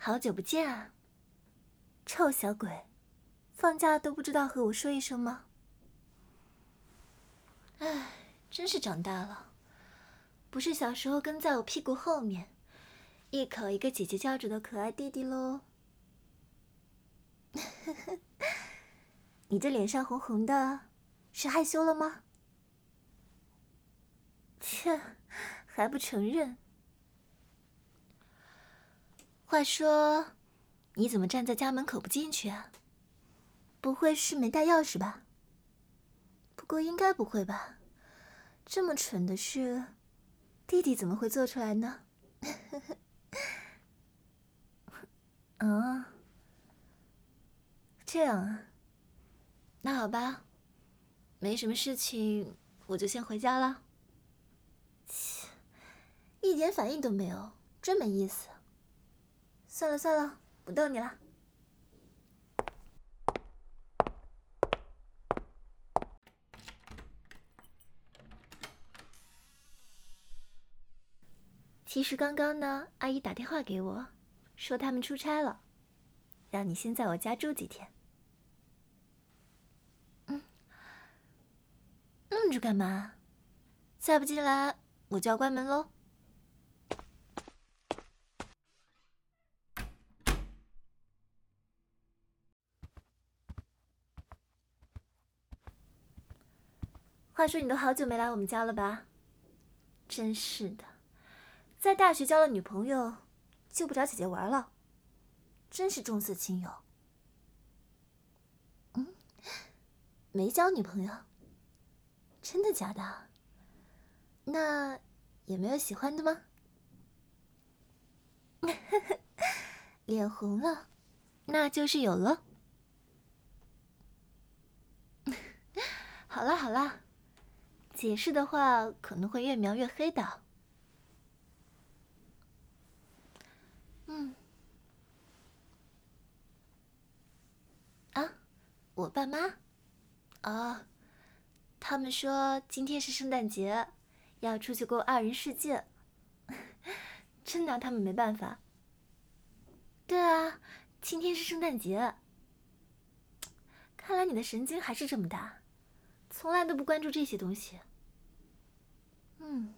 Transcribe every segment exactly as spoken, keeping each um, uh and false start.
好久不见啊！臭小鬼，放假都不知道和我说一声吗？唉，真是长大了，不是小时候跟在我屁股后面，一口一个姐姐叫着的可爱弟弟喽。你这脸上红红的，是害羞了吗？切，还不承认。话说，你怎么站在家门口不进去啊？不会是没带钥匙吧？不过应该不会吧，这么蠢的事，弟弟怎么会做出来呢？啊，这样啊，那好吧，没什么事情，我就先回家了。切，一点反应都没有，真没意思。算了算了，不逗你了。其实刚刚呢，阿姨打电话给我，说他们出差了，让你先在我家住几天。嗯，愣着干嘛？再不进来，我就要关门喽。话说你都好久没来我们家了吧？真是的，在大学交了女朋友，就不找姐姐玩了，真是重色轻友。嗯，没交女朋友？真的假的？那也没有喜欢的吗？脸红了，那就是有了。好啦好啦，解释的话可能会越描越黑的。嗯，啊，我爸妈？哦，他们说今天是圣诞节，要出去过二人世界，真拿他们没办法。对啊，今天是圣诞节。看来你的神经还是这么大，从来都不关注这些东西。嗯，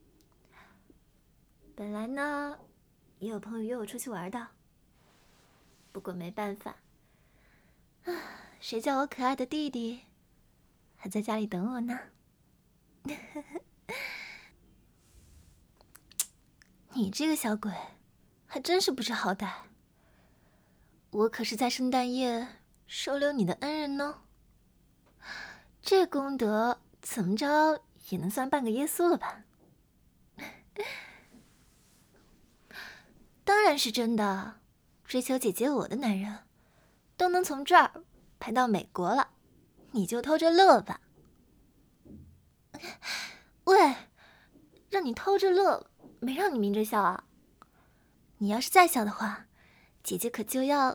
本来呢，也有朋友约我出去玩的，不过没办法，啊，谁叫我可爱的弟弟还在家里等我呢？你这个小鬼，还真是不知好歹。我可是在圣诞夜收留你的恩人呢，这功德怎么着也能算半个耶稣了吧？当然是真的，追求姐姐我的男人，都能从这儿排到美国了，你就偷着乐吧。喂，让你偷着乐，没让你明着笑啊？你要是再笑的话，姐姐可就要……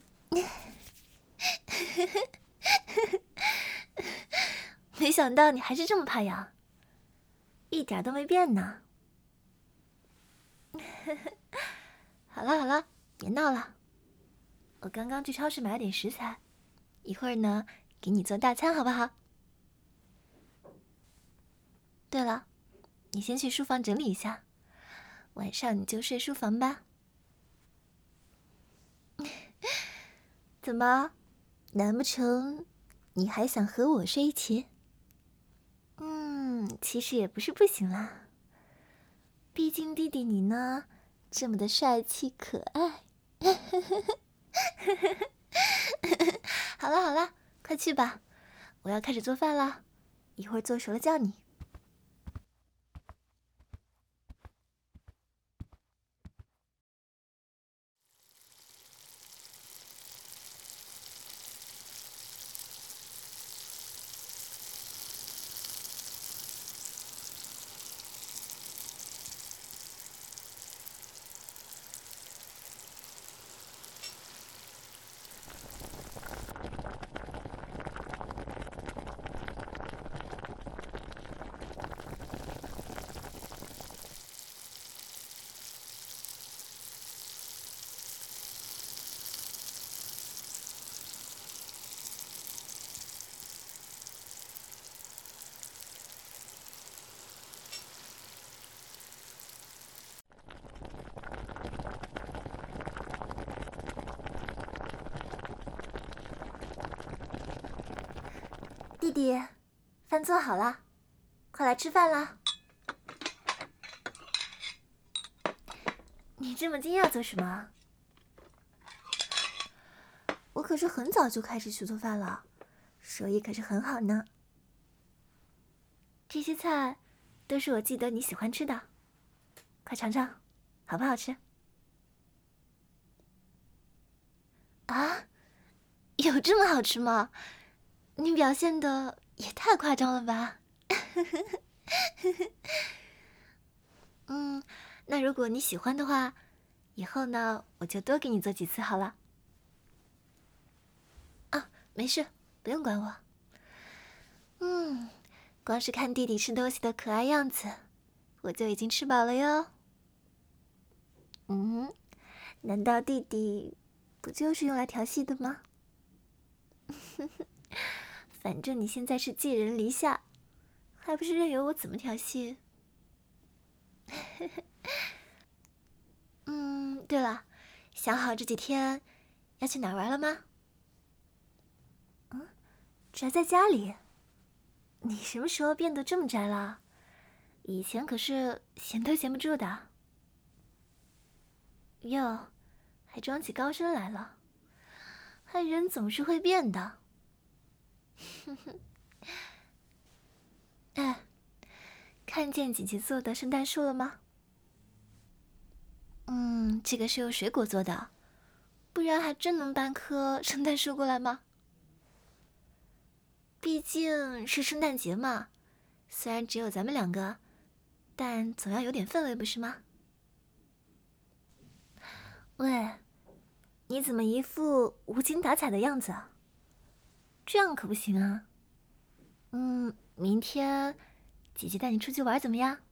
没想到你还是这么怕痒，一点都没变呢。好了好了，别闹了，我刚刚去超市买了点食材，一会儿呢给你做大餐好不好？对了，你先去书房整理一下，晚上你就睡书房吧。怎么，难不成你还想和我睡一起？嗯，其实也不是不行啦，毕竟弟弟你呢这么的帅气可爱。好了好了，快去吧，我要开始做饭了，一会儿做熟了叫你。 弟弟，饭做好了，快来吃饭啦！你这么惊讶做什么？我可是很早就开始去做饭了，手艺可是很好呢。这些菜都是我记得你喜欢吃的，快尝尝，好不好吃？啊，有这么好吃吗？你表现的也太夸张了吧！嗯，那如果你喜欢的话，以后呢，我就多给你做几次好了。啊，没事，不用管我。嗯，光是看弟弟吃东西的可爱样子，我就已经吃饱了哟。嗯，难道弟弟不就是用来调戏的吗？反正你现在是寄人篱下，还不是任由我怎么调戏？嗯，对了，想好这几天要去哪儿玩了吗？嗯，宅在家里？你什么时候变得这么宅了？以前可是闲都闲不住的。哟，还装起高深来了。还人总是会变的。哼哼。哎，看见姐姐做的圣诞树了吗？嗯，这个是用水果做的，不然还真能搬棵圣诞树过来吗？毕竟是圣诞节嘛，虽然只有咱们两个，但总要有点氛围，不是吗？喂，你怎么一副无精打采的样子啊？这样可不行啊。嗯，明天姐姐带你出去玩怎么样？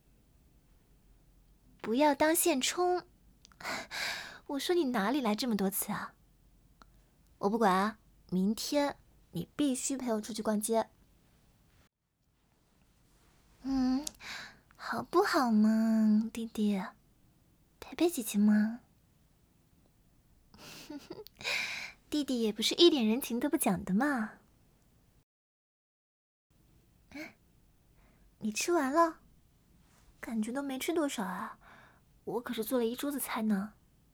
不要当现充。我说你哪里来这么多次啊？我不管啊，明天你必须陪我出去逛街。嗯，好不好嘛，弟弟，陪陪姐姐嘛。弟弟也不是一点人情都不讲的嘛。你吃完了？感觉都没吃多少啊，我可是做了一桌子菜呢。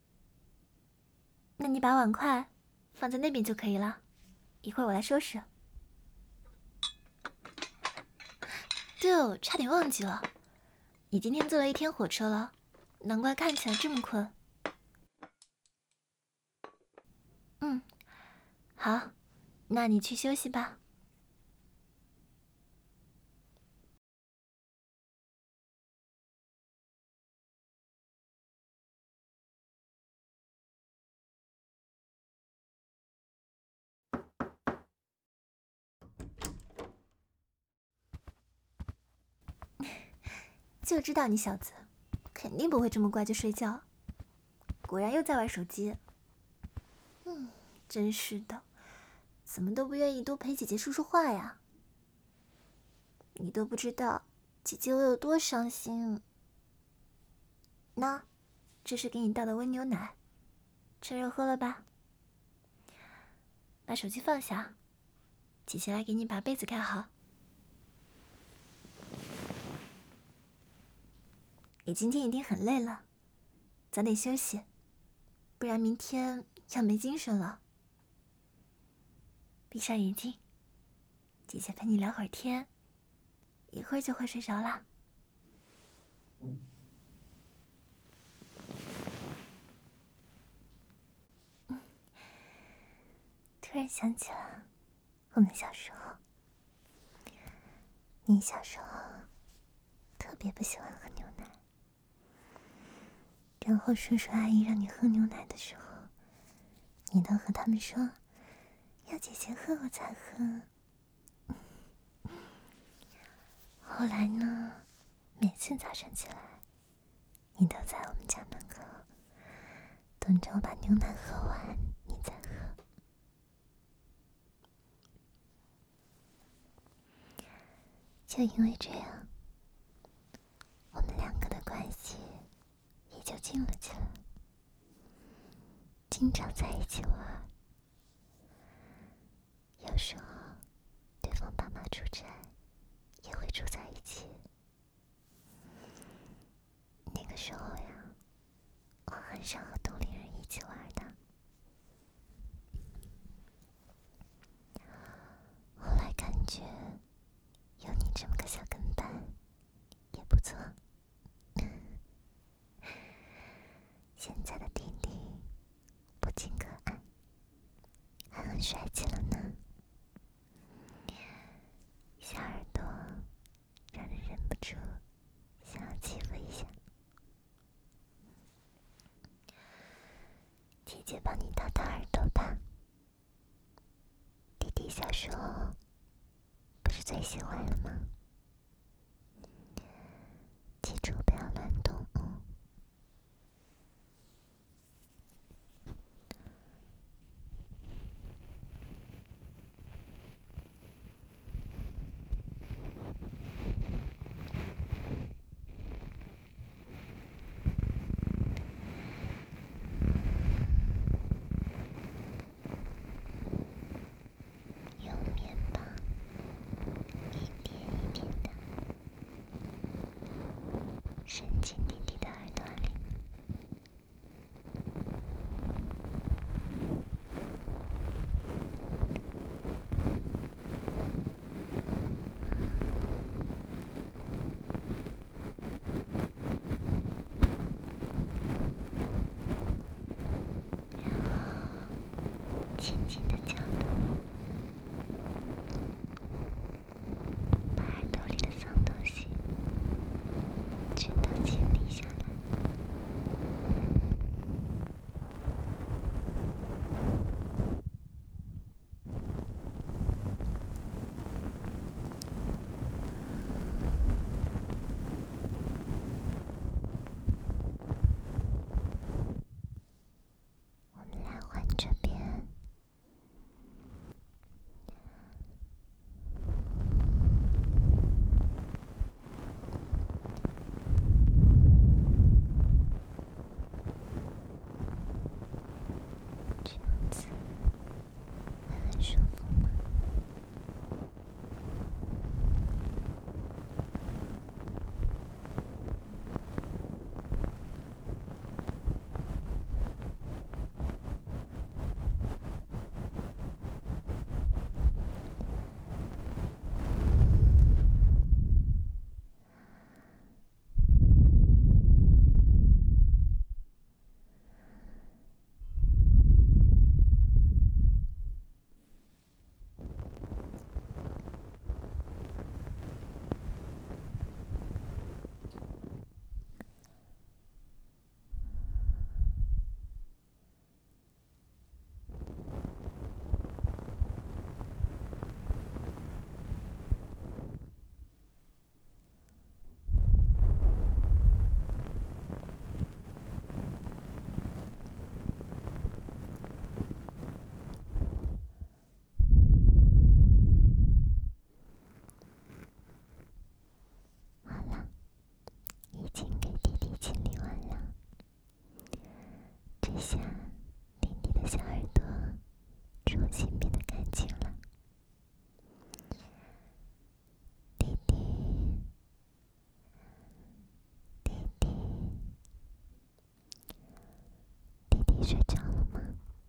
那你把碗筷放在那边就可以了，一会儿我来收拾。对哦，差点忘记了，你今天坐了一天火车了，难怪看起来这么困。嗯，好，那你去休息吧。就知道你小子肯定不会这么乖就睡觉，果然又在玩手机。嗯，真是的，怎么都不愿意多陪姐姐说说话呀？你都不知道姐姐我有多伤心。那，这是给你倒的温牛奶，趁热喝了吧。把手机放下，姐姐来给你把被子盖好。你今天一定很累了，早点休息，不然明天要没精神了。闭上眼睛，姐姐陪你聊会儿天，一会儿就会睡着啦。嗯，突然想起了我们小时候，你小时候特别不喜欢喝牛奶，然后叔叔阿姨让你喝牛奶的时候，你都和他们说要姐姐喝我才喝。后来呢，每次早上起来，你都在我们家门口等着我把牛奶喝完，你再喝。就因为这样，我们两个的关系也就近了起来，经常在一起玩。有时候对方上和同龄人一起玩的。后来感觉有你这么个小跟班也不错。现在的弟弟不仅可爱，还很帅气了呢。小耳朵让人忍不住想要欺负一下。姐姐帮你掏掏耳朵吧。弟弟小时候不是最喜欢了吗？记住不要乱动哦。用棉棒一点一点的伸进弟弟的耳朵里。轻轻的角度，把耳朵里的脏东西全都清理下来。我们来换这边。这样子会很舒服吗？好了，已经给弟弟清理完了。这下弟弟的小耳朵重新变得干净了。弟弟，弟弟，弟弟睡着了吗？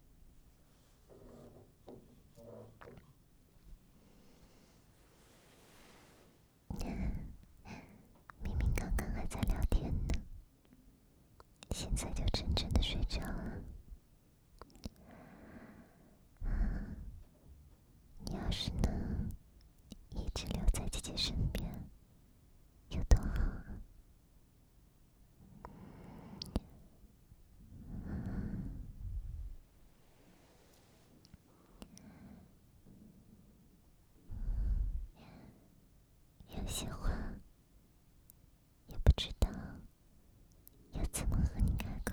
明明刚刚还在聊天呢，现在就真正的睡着了。你要是能一直留在姐姐身边，有多好啊！有些话也不知道要怎么和你开口，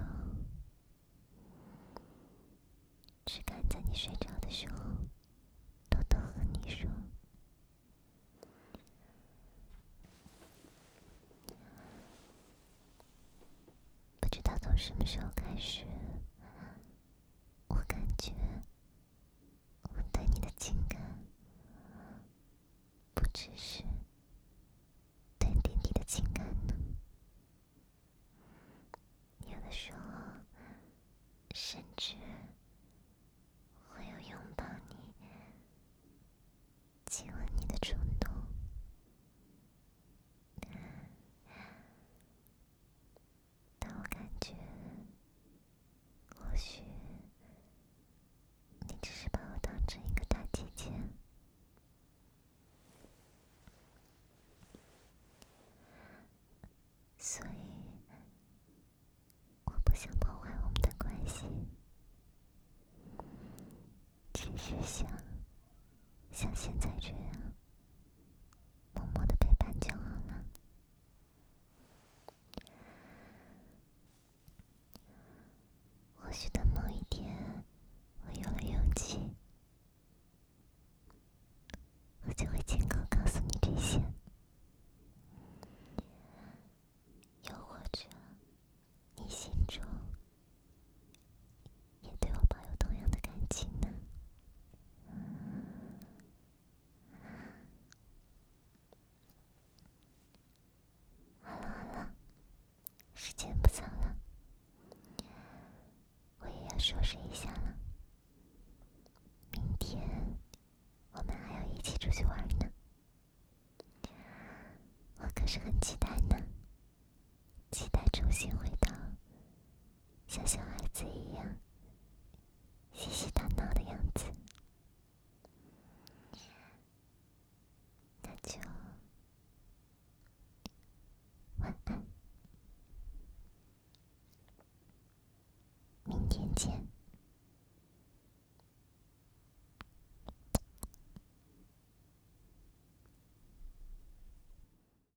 只敢在你睡着的时候偷偷和你说。不知道从什么时候开始，我感觉我对你的情感不只是对弟弟的情感呢。有的时候像现在这样默默的陪伴就好了。或许等某一天我有了勇气，我就会亲口告诉你这些。又或者你心中也对我抱有同样的感情呢？好了好了，时间不早了，我也要收拾一下了。明天我们还要一起出去玩呢，我可是很期待呢，期待重新回到像小孩子一样嬉戏打闹的样子。那就晚安，明天见。